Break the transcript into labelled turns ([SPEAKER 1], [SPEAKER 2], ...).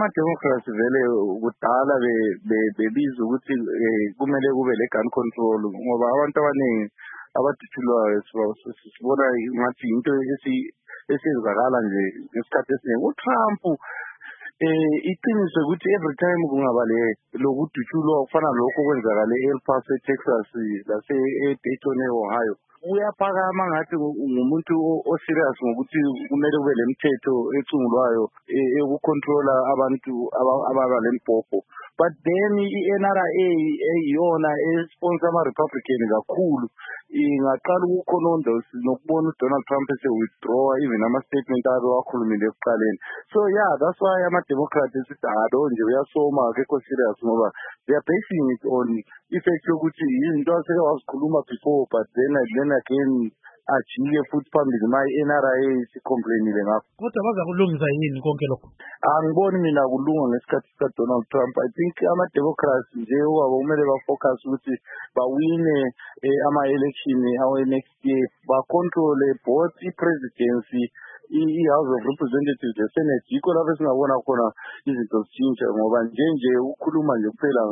[SPEAKER 1] ama-democrats vele kudala bebiza ukuthi kumele kube le-gun control ngoba abantu abaningi abadutshulwayo sibona ngathi into esiyenzakala nje ngesikhathi esiningi. uTrump iqiniso ukuthi every time kungaba lokudutshulwa kufana lokho okwenzakala e-El Paso, eTexas, lase-Dayton, e-Ohio, uyaphakama ngathi ngumuntu o-serious ngokuthi kumele kube lemithetho ecungulwayo yokucontrola abantu ababa lembhobho. But then i-NRA eyiyona esponsor ama-Republican kakhulu ingaqala ukukhononda nokubona uDonald Trump ese-withdraw even ama-statement abe wakhulumile ekuqaleni. So yeah, that's why ama-Democrats sithi nje uyasoma akekho serious ngoba they are basing it on effect yokuthi izinto aseke wazikhuluma before but then again ajike futhi phambili ma-NRA sicomplainile ngakho.
[SPEAKER 2] Kodwa bazakulungisa yini konke lokho?
[SPEAKER 1] Angiboni mina kulunga ngesikhathi sika-Donald Trump. I think ama-Democrats nje kumele bafocus ukuthi bawine ama-election awe-next year, bacontrole both i-presidency, i-House of Representatives, the Senate. Yikho lapho esingabona khona izinto zitshintsha ngoba nje ukhuluma nje kuphela